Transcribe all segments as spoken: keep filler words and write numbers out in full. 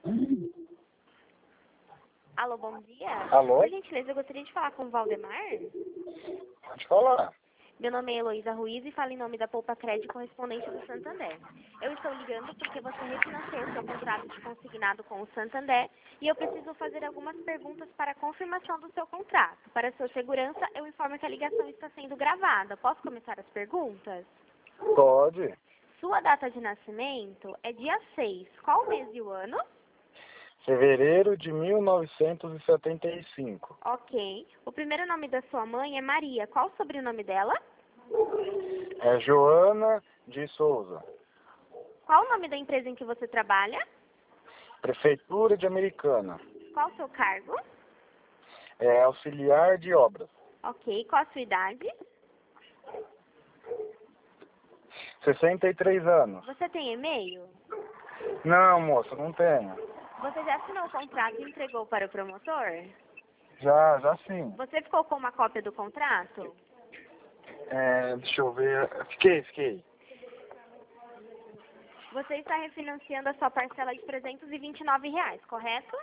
Alô, bom dia. Alô? Por gentileza, eu gostaria de falar com o Valdemar. Pode falar. Meu nome é Heloísa Ruiz e falo em nome da Poupa Crédito correspondente do Santander. Eu estou ligando porque você refinanciou seu contrato de consignado com o Santander e eu preciso fazer algumas perguntas para a confirmação do seu contrato. Para sua segurança, eu informo que a ligação está sendo gravada. Posso começar as perguntas? Pode. Sua data de nascimento é dia seis. Qual o mês e o ano? Fevereiro de mil novecentos e setenta e cinco. Ok. O primeiro nome da sua mãe é Maria. Qual o sobrenome dela? É Joana de Souza. Qual o nome da empresa em que você trabalha? Prefeitura de Americana. Qual o seu cargo? É auxiliar de obras. Ok. Qual a sua idade? sessenta e três anos. Você tem e-mail? Não, moça, não tenho. Você já assinou o contrato e entregou para o promotor? Já, já sim. Você ficou com uma cópia do contrato? É, deixa eu ver. Fiquei, fiquei. Você está refinanciando a sua parcela de trezentos e vinte e nove reais, correto?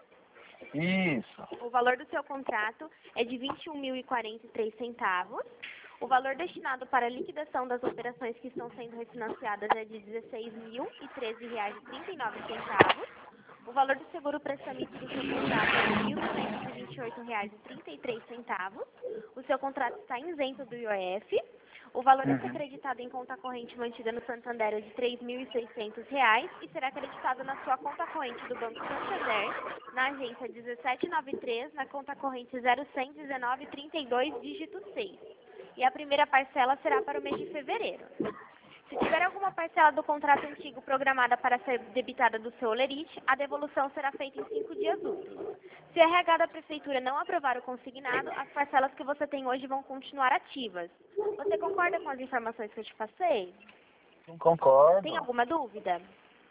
Isso. O valor do seu contrato é de vinte e um mil e quarenta e três centavos. O valor destinado para a liquidação das operações que estão sendo refinanciadas é de dezesseis mil e treze reais e trinta e nove centavos. O valor do seguro prestamento do seu contrato é de mil duzentos e vinte e oito reais e trinta e três centavos. O seu contrato está isento do I O F. O valor a ser Uhum. acreditado em conta corrente mantida no Santander é de três mil e seiscentos reais e será acreditado na sua conta corrente do Banco Santander, na agência dezessete noventa e três, na conta corrente zero cem dezenove trinta e dois, dígito seis. E a primeira parcela será para o mês de fevereiro. Se tiver alguma parcela do contrato antigo programada para ser debitada do seu olerite, a devolução será feita em cinco dias úteis. Se a R H da Prefeitura não aprovar o consignado, as parcelas que você tem hoje vão continuar ativas. Você concorda com as informações que eu te passei? Não concordo. Tem alguma dúvida?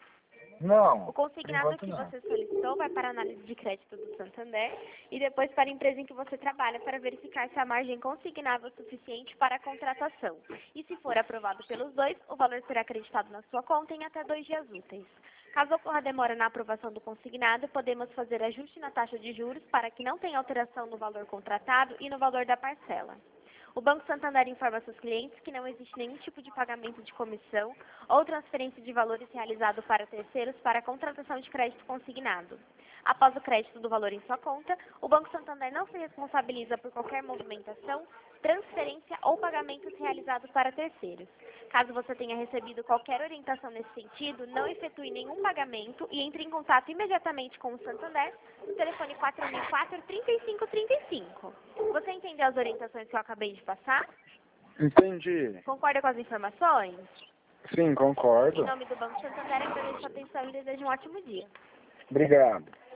Não. O consignado Por que enquanto, não. você solicitou vai para a análise de crédito do Santander e depois para a empresa em que você trabalha para verificar se a margem consignável é suficiente para a contratação. E se for aprovado pelos dois, o valor será acreditado na sua conta em até dois dias úteis. Caso ocorra demora na aprovação do consignado, podemos fazer ajuste na taxa de juros para que não tenha alteração no valor contratado e no valor da parcela. O Banco Santander informa seus clientes que não existe nenhum tipo de pagamento de comissão ou transferência de valores realizado para terceiros para a contratação de crédito consignado. Após o crédito do valor em sua conta, o Banco Santander não se responsabiliza por qualquer movimentação, transferência ou pagamentos realizados para terceiros. Caso você tenha recebido qualquer orientação nesse sentido, não efetue nenhum pagamento e entre em contato imediatamente com o Santander no telefone quatro mil e quatro, trinta e cinco trinta e cinco. Você entendeu as orientações que eu acabei de passar? Entendi. Concorda com as informações? Sim, concordo. Em nome do Banco Santander, agradeço a atenção e desejo um ótimo dia. Obrigado.